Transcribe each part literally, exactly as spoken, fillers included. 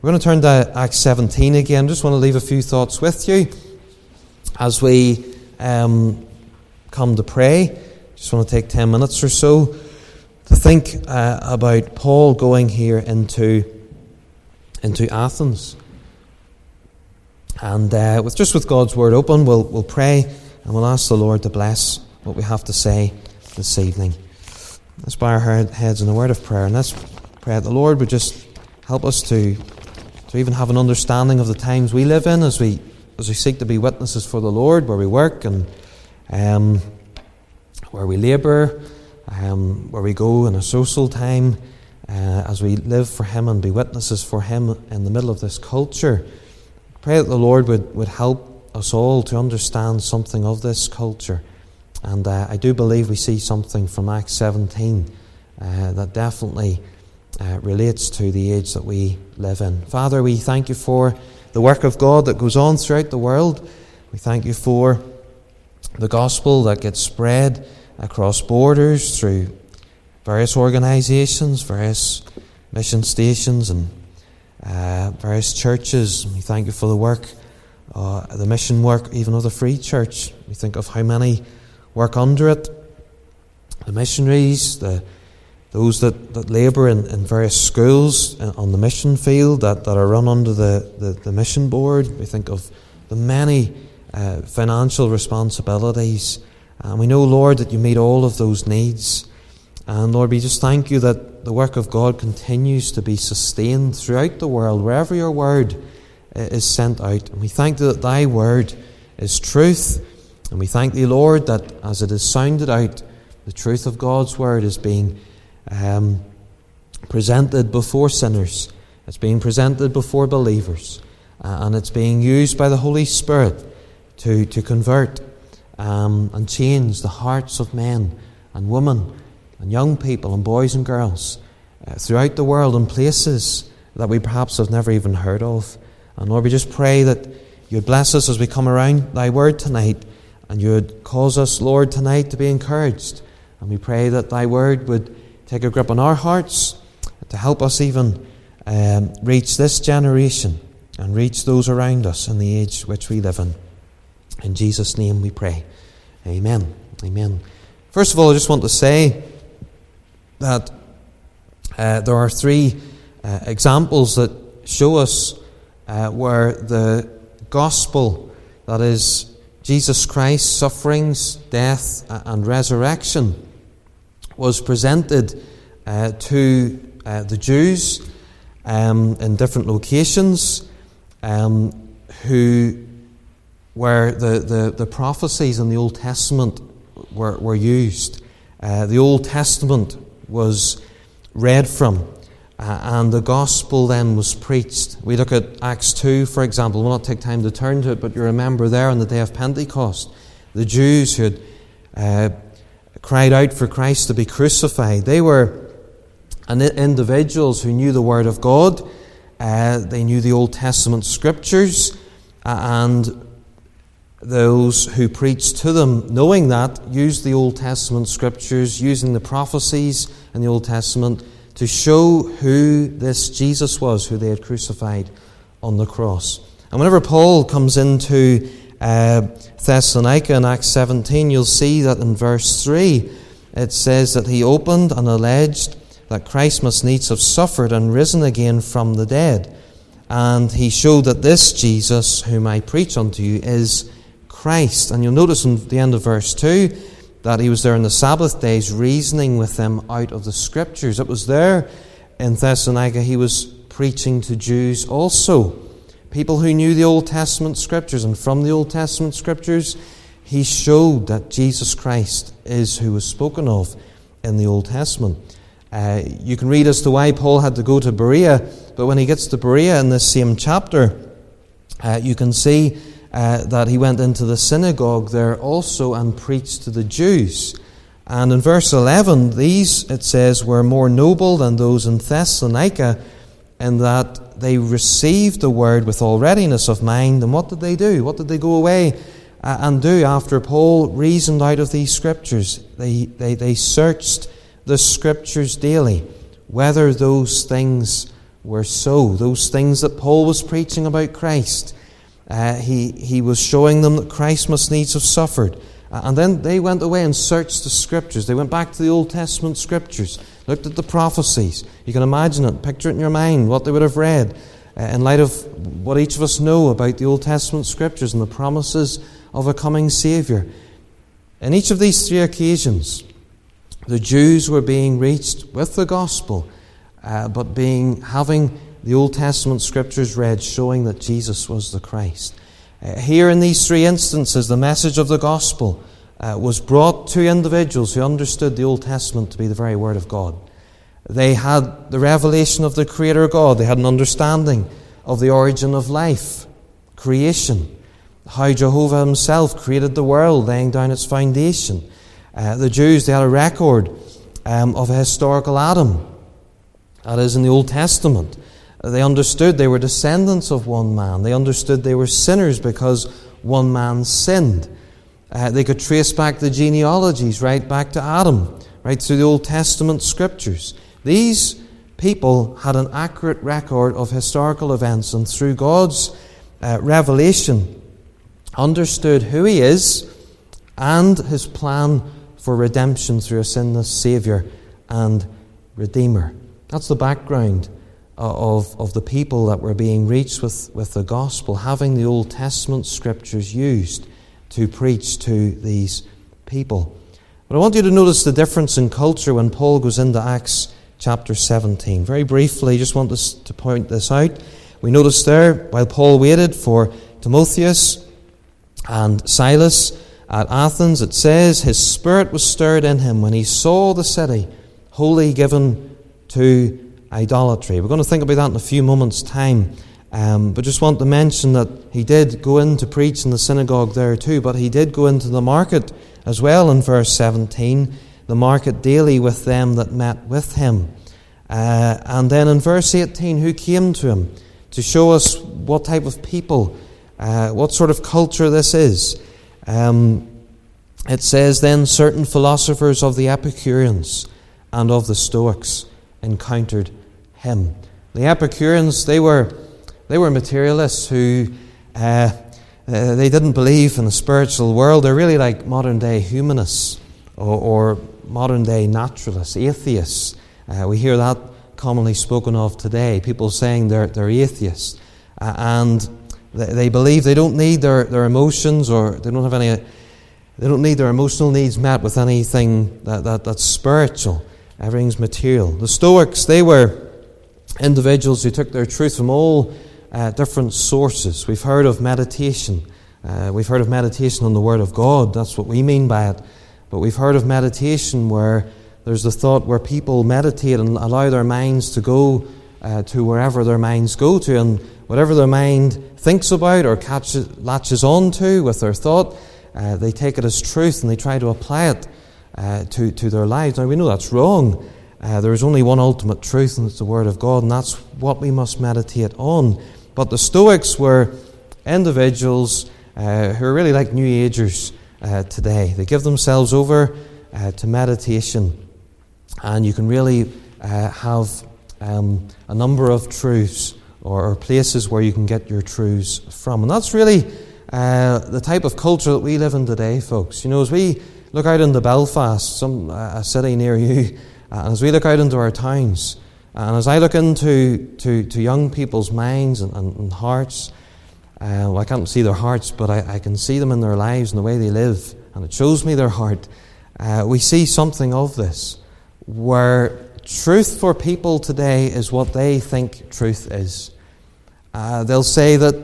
We're going to turn to Acts seventeen again. Just want to leave a few thoughts with you as we um, come to pray. Just want to take ten minutes or so to think uh, about Paul going here into, into Athens. And uh, with just with God's Word open, we'll, we'll pray and we'll ask the Lord to bless what we have to say this evening. Let's bow our heads in a word of prayer, and let's pray that the Lord would just help us to to even have an understanding of the times we live in as we as we seek to be witnesses for the Lord, where we work and um, where we labour, um, where we go in a social time, uh, as we live for Him and be witnesses for Him in the middle of this culture. Pray that the Lord would, would help us all to understand something of this culture. And uh, I do believe we see something from Acts seventeen uh, that definitely uh, relates to the age that we live in. Father, we thank you for the work of God that goes on throughout the world. We thank you for the gospel that gets spread across borders through various organisations, various mission stations and uh, various churches. We thank you for the work, uh, the mission work even of the Free Church. We think of how many work under it, the missionaries, the those that, that labour in, in various schools on the mission field that, that are run under the, the, the mission board. We think of the many uh, financial responsibilities. And we know, Lord, that you meet all of those needs. And Lord, we just thank you that the work of God continues to be sustained throughout the world, wherever your word is sent out. And we thank you that thy word is truth. And we thank thee, Lord, that as it is sounded out, the truth of God's word is being um, presented before sinners. It's being presented before believers. Uh, and it's being used by the Holy Spirit to, to convert um, and change the hearts of men and women and young people and boys and girls uh, throughout the world in places that we perhaps have never even heard of. And Lord, we just pray that you'd bless us as we come around thy word tonight. And you would cause us, Lord, tonight to be encouraged. And we pray that thy word would take a grip on our hearts to help us even um, reach this generation and reach those around us in the age which we live in. In Jesus' name we pray. Amen. Amen. First of all, I just want to say that uh, there are three uh, examples that show us uh, where the gospel, that is, Jesus Christ's sufferings, death, and resurrection, was presented uh, to uh, the Jews um, in different locations, um, who where the, the, the prophecies in the Old Testament were, were used. Uh, the Old Testament was read from, uh, and the gospel then was preached. We look at Acts two, for example. We'll not take time to turn to it, but you remember there on the day of Pentecost, the Jews who had uh, cried out for Christ to be crucified. They were individuals who knew the Word of God. Uh, they knew the Old Testament Scriptures, uh, and those who preached to them, knowing that, used the Old Testament Scriptures, using the prophecies in the Old Testament to show who this Jesus was, who they had crucified on the cross. And whenever Paul comes into uh, Thessalonica in Acts seventeen, you'll see that in verse three, it says that he opened and alleged that Christ must needs have suffered and risen again from the dead. And he showed that this Jesus, whom I preach unto you, is Christ. And you'll notice in the end of verse two that he was there on the Sabbath days reasoning with them out of the Scriptures. It was there in Thessalonica he was preaching to Jews also, people who knew the Old Testament Scriptures. And from the Old Testament Scriptures he showed that Jesus Christ is who was spoken of in the Old Testament. Uh, you can read as to why Paul had to go to Berea, but when he gets to Berea in this same chapter, uh, you can see Uh, that he went into the synagogue there also and preached to the Jews. And in verse eleven, these, it says, were more noble than those in Thessalonica, in that they received the word with all readiness of mind. And what did they do? What did they go away uh, and do after Paul reasoned out of these Scriptures? They, they, they searched the Scriptures daily, whether those things were so. Those things that Paul was preaching about Christ, uh, he, he was showing them that Christ must needs have suffered. Uh, and then they went away and searched the Scriptures. They went back to the Old Testament Scriptures, looked at the prophecies. You can imagine it, picture it in your mind, what they would have read uh, in light of what each of us know about the Old Testament Scriptures and the promises of a coming Saviour. In each of these three occasions, the Jews were being reached with the gospel, uh, but being having the Old Testament Scriptures read, showing that Jesus was the Christ. Uh, here in these three instances, the message of the gospel uh, was brought to individuals who understood the Old Testament to be the very Word of God. They had the revelation of the Creator God. They had an understanding of the origin of life, creation, how Jehovah himself created the world, laying down its foundation. Uh, the Jews, they had a record um, of a historical Adam. That is in the Old Testament. They understood they were descendants of one man. They understood they were sinners because one man sinned. Uh, they could trace back the genealogies right back to Adam, right through the Old Testament Scriptures. These people had an accurate record of historical events, and through God's uh, revelation, understood who He is and His plan for redemption through a sinless Saviour and Redeemer. That's the background of, of the people that were being reached with, with the gospel, having the Old Testament Scriptures used to preach to these people. But I want you to notice the difference in culture when Paul goes into Acts chapter seventeen. Very briefly, I just want us to point this out. We notice there, while Paul waited for Timotheus and Silas at Athens, it says, his spirit was stirred in him when he saw the city wholly given to idolatry. We're going to think about that in a few moments' time, um, but just want to mention that he did go in to preach in the synagogue there too, but he did go into the market as well in verse seventeen, the market daily with them that met with him. Uh, and then in verse eighteen, who came to him to show us what type of people, uh, what sort of culture this is. Um, it says, then certain philosophers of the Epicureans and of the Stoics encountered him. The Epicureans, they were they were materialists who uh, uh, they didn't believe in the spiritual world. They're really like modern day humanists or, or modern day naturalists, atheists. Uh, we hear that commonly spoken of today. People saying they're they're atheists, uh, and they, they believe they don't need their, their emotions, or they don't have any. They don't need their emotional needs met with anything that, that that's spiritual. Everything's material. The Stoics, they were individuals who took their truth from all uh, different sources. We've heard of meditation. Uh, we've heard of meditation on the Word of God. That's what we mean by it. But we've heard of meditation where there's the thought where people meditate and allow their minds to go uh, to wherever their minds go to, and whatever their mind thinks about or catches, latches on to with their thought, uh, they take it as truth and they try to apply it uh, to, to their lives. Now we know that's wrong. Uh, there is only one ultimate truth, and it's the Word of God, and that's what we must meditate on. But the Stoics were individuals uh, who are really like New Agers uh, today. They give themselves over uh, to meditation. And you can really uh, have um, a number of truths or, or places where you can get your truths from. And that's really uh, the type of culture that we live in today, folks. You know, as we look out into Belfast, some uh, a city near you, uh, and as we look out into our towns, and as I look into to, to young people's minds and, and, and hearts, uh, well, I can't see their hearts, but I, I can see them in their lives and the way they live, and it shows me their heart. Uh, we see something of this, where truth for people today is what they think truth is. Uh, they'll say that,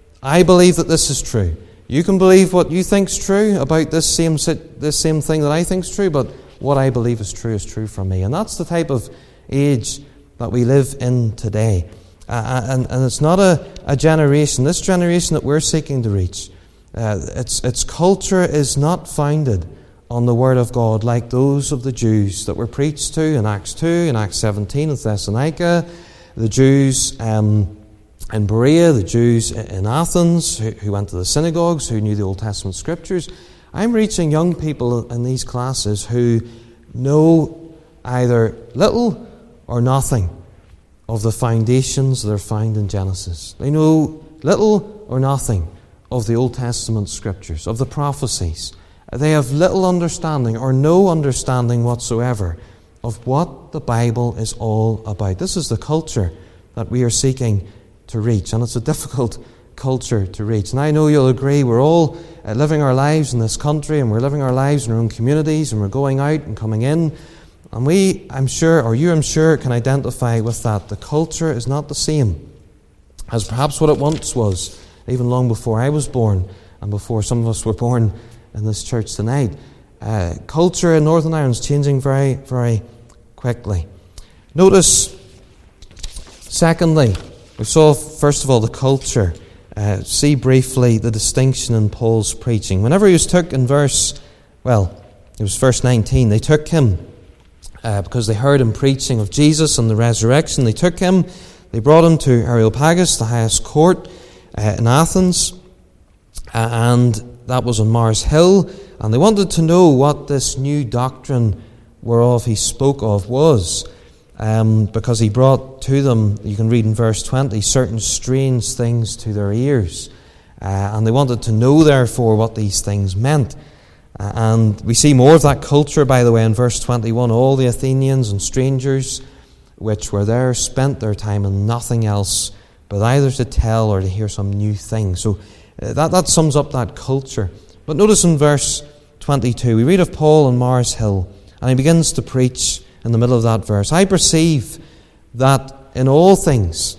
I believe that this is true. You can believe what you think's true about this same this same thing that I think's true, but what I believe is true is true for me. And that's the type of age that we live in today. Uh, and, and it's not a, a generation, this generation that we're seeking to reach, uh, its, its culture is not founded on the Word of God like those of the Jews that were preached to in Acts two, in Acts seventeen in Thessalonica, the Jews um, in Berea, the Jews in Athens who, who went to the synagogues, who knew the Old Testament Scriptures. I'm reaching young people in these classes who know either little or nothing of the foundations that are found in Genesis. They know little or nothing of the Old Testament scriptures, of the prophecies. They have little understanding or no understanding whatsoever of what the Bible is all about. This is the culture that we are seeking to reach, and it's a difficult culture to reach. And I know you'll agree, we're all uh, living our lives in this country, and we're living our lives in our own communities, and we're going out and coming in. And we, I'm sure, or you, I'm sure, can identify with that. The culture is not the same as perhaps what it once was, even long before I was born, and before some of us were born in this church tonight. Uh, culture in Northern Ireland is changing very, very quickly. Notice, secondly, we saw, first of all, the culture. Uh, see briefly the distinction in Paul's preaching. Whenever he was took in verse, well, it was verse nineteen, they took him uh, because they heard him preaching of Jesus and the resurrection. They took him, they brought him to Areopagus, the highest court uh, in Athens, uh, and that was on Mars Hill, and they wanted to know what this new doctrine whereof he spoke of was. Um, because he brought to them, you can read in verse twenty, certain strange things to their ears. Uh, and they wanted to know, therefore, what these things meant. Uh, and we see more of that culture, by the way, in verse twenty-one. All the Athenians and strangers which were there spent their time in nothing else but either to tell or to hear some new thing. So uh, that, that sums up that culture. But notice in verse twenty-two, we read of Paul on Mars Hill, and he begins to preach in the middle of that verse. I perceive that in all things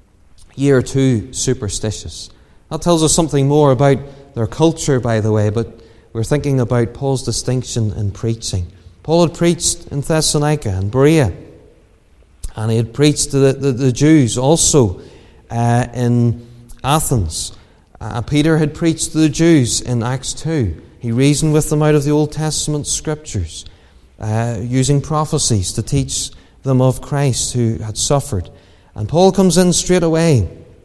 ye are too superstitious. That tells us something more about their culture, by the way, but we're thinking about Paul's distinction in preaching. Paul had preached in Thessalonica and Berea, and he had preached to the, the, the Jews also uh, in Athens. Uh, Peter had preached to the Jews in Acts two. He reasoned with them out of the Old Testament scriptures, Uh, using prophecies to teach them of Christ who had suffered. And Paul comes in straight away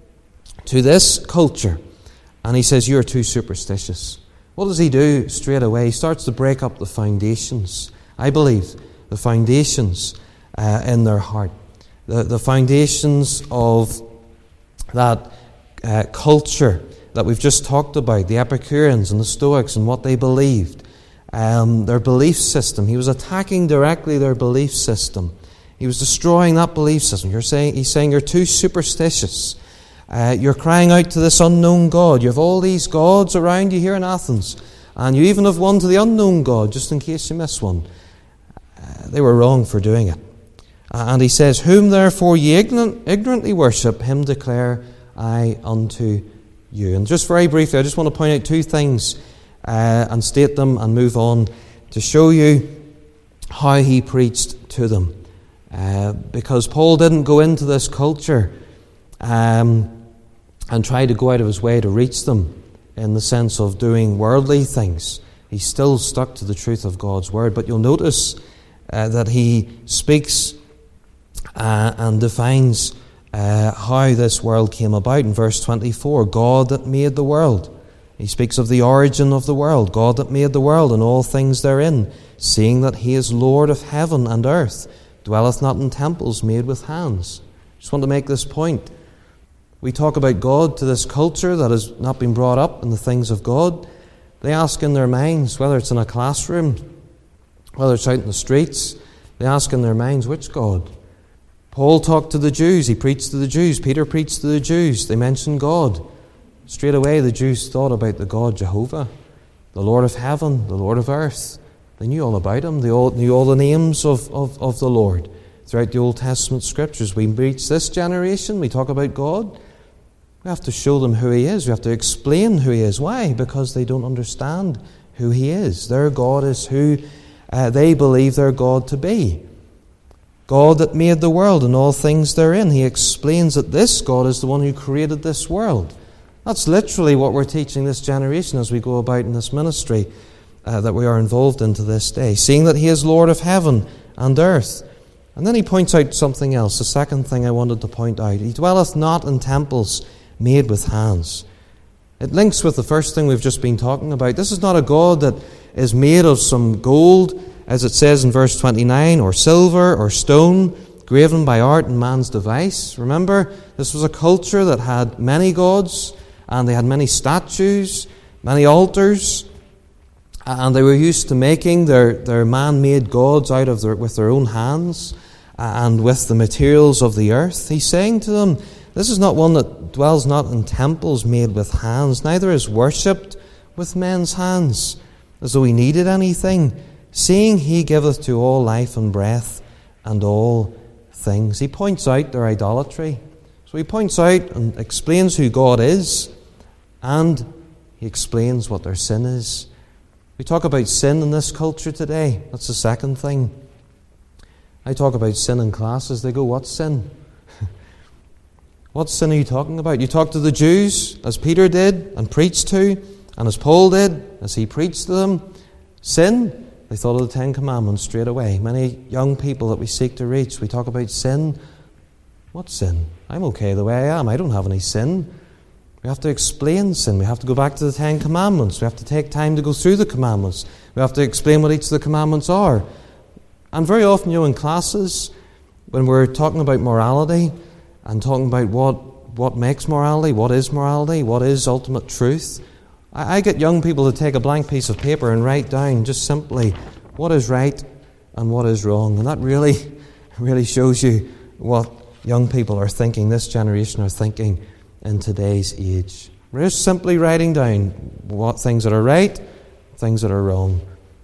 to this culture, and he says, you are too superstitious. What does he do straight away? He starts to break up the foundations, I believe, the foundations uh, in their heart. The, the foundations of that uh, culture that we've just talked about, the Epicureans and the Stoics and what they believed. Um, their belief system. He was attacking directly their belief system. He was destroying that belief system. You're saying, he's saying you're too superstitious. Uh, you're crying out to this unknown God. You have all these gods around you here in Athens, and you even have one to the unknown God, just in case you miss one. Uh, they were wrong for doing it. Uh, and he says, whom therefore ye ignorant, ignorantly worship, him declare I unto you. And just very briefly, I just want to point out two things Uh, and state them and move on to show you how he preached to them. Uh, because Paul didn't go into this culture um, and try to go out of his way to reach them in the sense of doing worldly things. He still stuck to the truth of God's word. But you'll notice uh, that he speaks uh, and defines uh, how this world came about in verse twenty-four. God that made the world. He speaks of the origin of the world, God that made the world and all things therein, seeing that he is Lord of heaven and earth, dwelleth not in temples made with hands. Just want to make this point. We talk about God to this culture that has not been brought up in the things of God. They ask in their minds, whether it's in a classroom, whether it's out in the streets, they ask in their minds, which God? Paul talked to the Jews, he preached to the Jews, Peter preached to the Jews, they mentioned God. Straight away, the Jews thought about the God Jehovah, the Lord of heaven, the Lord of earth. They knew all about him. They all knew all the names of, of, of the Lord throughout the Old Testament scriptures. We reach this generation, we talk about God. We have to show them who he is. We have to explain who he is. Why? Because they don't understand who he is. Their God is who uh, they believe their God to be. God that made the world and all things therein. He explains that this God is the one who created this world. That's literally what we're teaching this generation as we go about in this ministry uh, that we are involved in to this day. Seeing that he is Lord of heaven and earth. And then he points out something else, the second thing I wanted to point out. He dwelleth not in temples made with hands. It links with the first thing we've just been talking about. This is not a God that is made of some gold, as it says in verse twenty-nine, or silver or stone, graven by art and man's device. Remember, this was a culture that had many gods, and they had many statues, many altars, and they were used to making their, their man-made gods out of their, with their own hands and with the materials of the earth. He's saying to them, this is not one that dwells not in temples made with hands, neither is worshipped with men's hands, as though he needed anything, seeing he giveth to all life and breath and all things. He points out their idolatry. So he points out and explains who God is, and he explains what their sin is. We talk about sin in this culture today. That's the second thing. I talk about sin in classes. They go, what's sin? What sin are you talking about? You talk to the Jews, as Peter did and preached to, and as Paul did, as he preached to them. Sin, they thought of the Ten Commandments straight away. Many young people that we seek to reach, we talk about sin. What sin? I'm okay the way I am. I don't have any sin. We have to explain sin. We have to go back to the Ten Commandments. We have to take time to go through the commandments. We have to explain what each of the commandments are. And very often, you know, in classes, when we're talking about morality and talking about what, what makes morality, what is morality, what is ultimate truth, I, I get young people to take a blank piece of paper and write down just simply what is right and what is wrong. And that really, really shows you what young people are thinking, this generation are thinking in today's age. We're just simply writing down what things that are right, things that are wrong,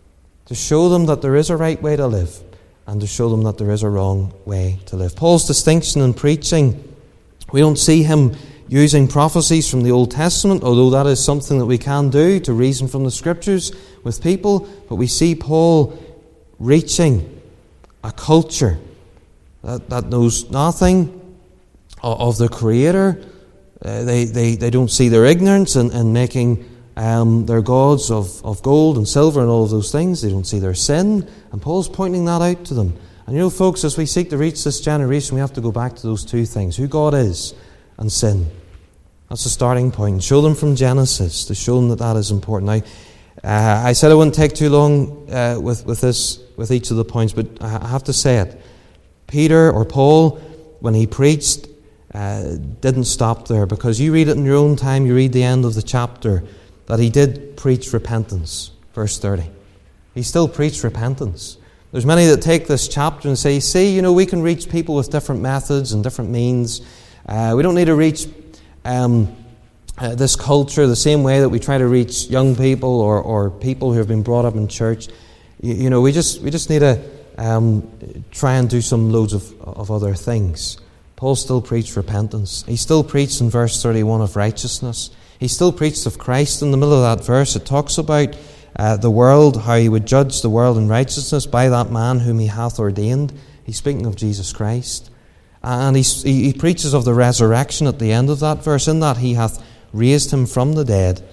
to show them that there is a right way to live and to show them that there is a wrong way to live. Paul's distinction in preaching, we don't see him using prophecies from the Old Testament, although that is something that we can do to reason from the Scriptures with people, but we see Paul reaching a culture that, that knows nothing of, of the Creator. Uh, they, they, they don't see their ignorance in, in making um, their gods of, of gold and silver and all of those things. They don't see their sin. And Paul's pointing that out to them. And you know, folks, as we seek to reach this generation, we have to go back to those two things, who God is and sin. That's the starting point. Show them from Genesis, to show them that that is important. Now, uh, I said I wouldn't take too long uh, with, with this, with each of the points, but I have to say it. Peter or Paul, when he preached, Uh, didn't stop there, because you read it in your own time. You read the end of the chapter that he did preach repentance. Verse thirty. He still preached repentance. There's many that take this chapter and say, see, you know, we can reach people with different methods and different means. Uh, we don't need to reach um, uh, this culture the same way that we try to reach young people or, or people who have been brought up in church. You, you know, we just we just need to um, try and do some loads of, of other things. Paul still preached repentance. He still preached in verse thirty-one of righteousness. He still preached of Christ. In the middle of that verse, it talks about uh, the world, how he would judge the world in righteousness by that man whom he hath ordained. He's speaking of Jesus Christ. And he, he preaches of the resurrection at the end of that verse, in that he hath raised him from the dead.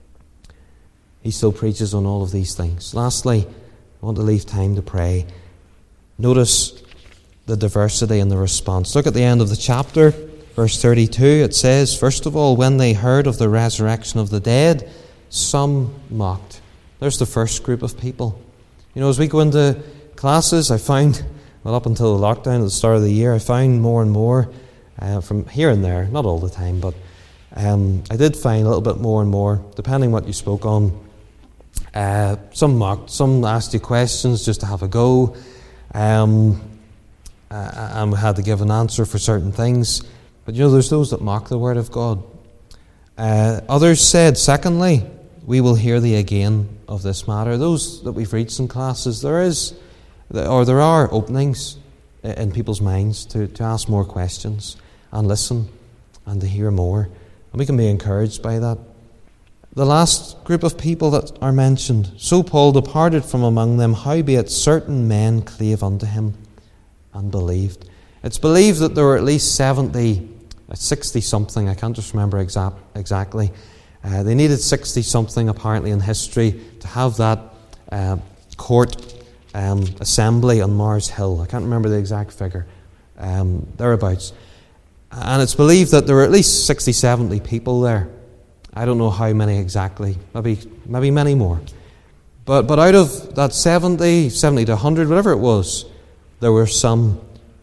He still preaches on all of these things. Lastly, I want to leave time to pray. Notice the diversity in the response. Look at the end of the chapter, verse thirty-two. It says, first of all, when they heard of the resurrection of the dead, some mocked. There's the first group of people. You know, as we go into classes, I found, well, up until the lockdown at the start of the year, I found more and more uh, from here and there, not all the time, but um, I did find a little bit more and more, depending what you spoke on. Uh, some mocked, some asked you questions just to have a go. Um... Uh, and we had to give an answer for certain things. But you know, there's those that mock the word of God. Uh, others said, secondly, we will hear thee again of this matter. Those that we've reached in classes, there is, or there are openings in people's minds to, to ask more questions and listen and to hear more. And we can be encouraged by that. The last group of people that are mentioned, so Paul departed from among them, howbeit certain men clave unto him and believed. It's believed that there were at least seventy, sixty something, I can't just remember exact, exactly. Uh, they needed sixty something apparently in history to have that uh, court um, assembly on Mars Hill. I can't remember the exact figure, um, thereabouts. And it's believed that there were at least sixty, seventy people there. I don't know how many exactly, maybe maybe many more. But, but out of that seventy, seventy to one hundred, whatever it was, there were some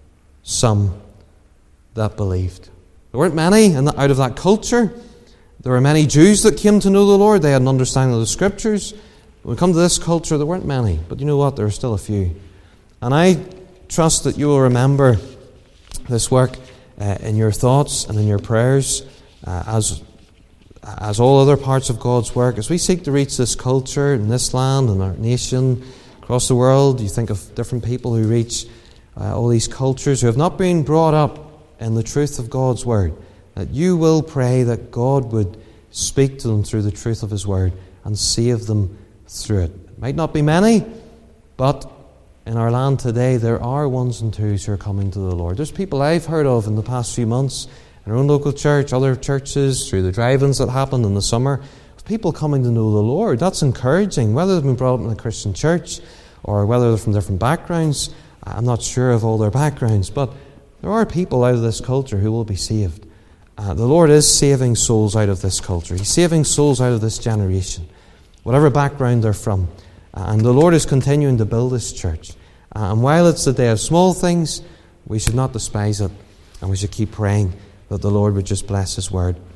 some that believed. There weren't many and out of that culture. There were many Jews that came to know the Lord. They had an understanding of the Scriptures. When we come to this culture, there weren't many. But you know what? There are still a few. And I trust that you will remember this work uh, in your thoughts and in your prayers uh, as as all other parts of God's work. As we seek to reach this culture in this land and our nation, across the world, you think of different people who reach uh, all these cultures who have not been brought up in the truth of God's Word, that you will pray that God would speak to them through the truth of His Word and save them through it. It might not be many, but in our land today there are ones and twos who are coming to the Lord. There's people I've heard of in the past few months in our own local church, other churches, through the drive-ins that happened in the summer, of people coming to know the Lord. That's encouraging, whether they've been brought up in a Christian church or whether they're from different backgrounds. I'm not sure of all their backgrounds, but there are people out of this culture who will be saved. Uh, the Lord is saving souls out of this culture. He's saving souls out of this generation, whatever background they're from. Uh, and the Lord is continuing to build His church. Uh, and while it's the day of small things, we should not despise it, and we should keep praying that the Lord would just bless His Word